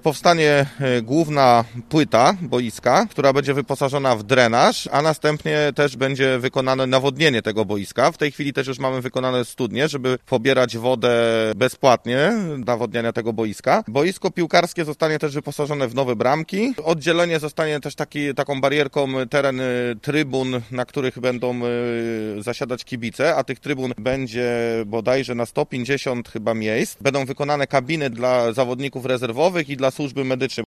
Powstanie główna płyta boiska, która będzie wyposażona w drenaż, a następnie też będzie wykonane nawodnienie tego boiska. W tej chwili też już mamy wykonane studnie, żeby pobierać wodę bezpłatnie nawodniania tego boiska. Boisko piłkarskie zostanie też wyposażone w nowe bramki. Oddzielenie zostanie też taką barierką teren trybun, na których będą zasiadać kibice, a tych trybun będzie bodajże na 150 chyba miejsc. Będą wykonane kabiny dla zawodników rezerwowych i dla służby medycznej.